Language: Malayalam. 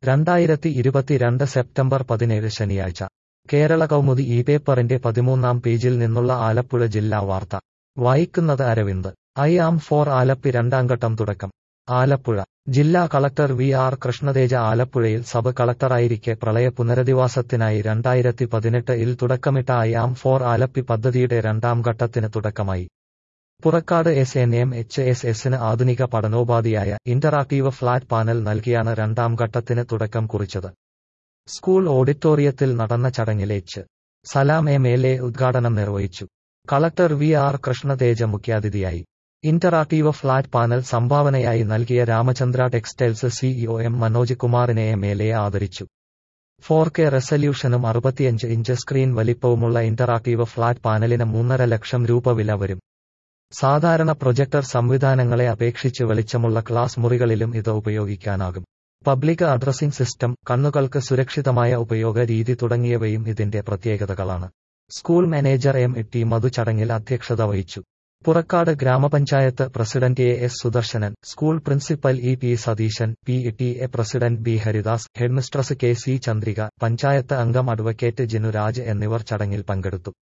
2022 സെപ്റ്റംബർ 17 ശനിയാഴ്ച കേരള കൗമുദി ഈ പേപ്പറിന്റെ 13-ാം പേജിൽ നിന്നുള്ള ആലപ്പുഴ ജില്ലാ വാർത്ത വായിക്കുന്നത് Aravind. I am for Alleppey രണ്ടാംഘട്ടം തുടക്കം. ആലപ്പുഴ ജില്ലാ കളക്ടർ വി ആർ കൃഷ്ണതേജ ആലപ്പുഴയിൽ സബ് കളക്ടറായിരിക്കെ പ്രളയ പുനരധിവാസത്തിനായി 2018-ൽ തുടക്കമിട്ട ഐ ആം ഫോർ ആലപ്പി പദ്ധതിയുടെ രണ്ടാം ഘട്ടത്തിന് തുടക്കമായി. പുറക്കാട് SNMHSSന് ആധുനിക പഠനോപാധിയായ ഇന്ററാക്ടീവ് ഫ്ലാറ്റ് പാനൽ നൽകിയാണ് രണ്ടാം ഘട്ടത്തിന് തുടക്കം കുറിച്ചത്. സ്കൂൾ ഓഡിറ്റോറിയത്തിൽ നടന്ന ചടങ്ങിൽ എച്ച്. സലാം MLA ഉദ്ഘാടനം നിർവഹിച്ചു. കളക്ടർ വി ആർ കൃഷ്ണതേജ മുഖ്യാതിഥിയായി. ഇന്ററാക്ടീവ് ഫ്ലാറ്റ് പാനൽ സംഭാവനയായി നൽകിയ Ramachandra textiles CEO M Manoj കുമാറിനെ MLA ആദരിച്ചു. 4K റെസല്യൂഷനും 65 ഇഞ്ച് സ്ക്രീൻ വലിപ്പവുമുള്ള ഇന്ററാക്ടീവ് ഫ്ലാറ്റ് പാനലിന് 3.5 ലക്ഷം രൂപ വില വരും. സാധാരണ പ്രൊജക്ടർ സംവിധാനങ്ങളെ അപേക്ഷിച്ച് വെളിച്ചമുള്ള ക്ലാസ് മുറികളിലും ഇത് ഉപയോഗിക്കാനാകും. പബ്ലിക് അഡ്രസ്സിംഗ് സിസ്റ്റം, കണ്ണുകൾക്ക് സുരക്ഷിതമായ ഉപയോഗ രീതി തുടങ്ങിയവയും ഇതിന്റെ പ്രത്യേകതകളാണ്. സ്കൂൾ മാനേജർ MT മധു ചടങ്ങിൽ അധ്യക്ഷത വഹിച്ചു. പുറക്കാട് ഗ്രാമപഞ്ചായത്ത് president AS Sudarsanan, school principal EP Satheesan, PTA president B Haridas, headmistress KC Chandrika, panchayat അംഗം അഡ്വക്കേറ്റ് ജിനുരാജ് എന്നിവർ ചടങ്ങിൽ പങ്കെടുത്തു.